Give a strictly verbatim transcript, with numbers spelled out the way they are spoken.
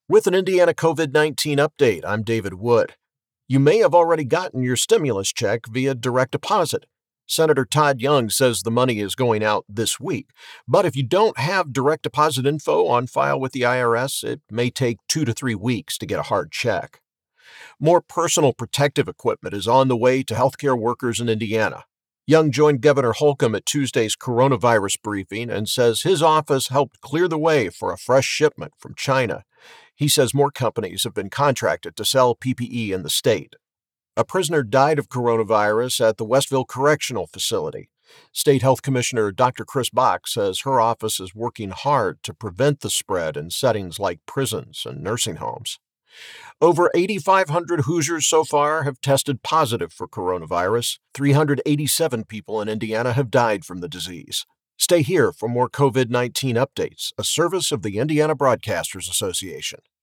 With an Indiana COVID nineteen update, I'm David Wood. You may have already gotten your stimulus check via direct deposit. Senator Todd Young says the money is going out this week. But if you don't have direct deposit info on file with the I R S, it may take two to three weeks to get a hard check. More personal protective equipment is on the way to healthcare workers in Indiana. Young joined Governor Holcomb at Tuesday's coronavirus briefing and says his office helped clear the way for a fresh shipment from China. He says more companies have been contracted to sell P P E in the state. A prisoner died of coronavirus at the Westville Correctional Facility. State Health Commissioner Doctor Chris Bach says her office is working hard to prevent the spread in settings like prisons and nursing homes. Over eighty-five hundred Hoosiers so far have tested positive for coronavirus. three hundred eighty-seven people in Indiana have died from the disease. Stay here for more COVID nineteen updates, a service of the Indiana Broadcasters Association.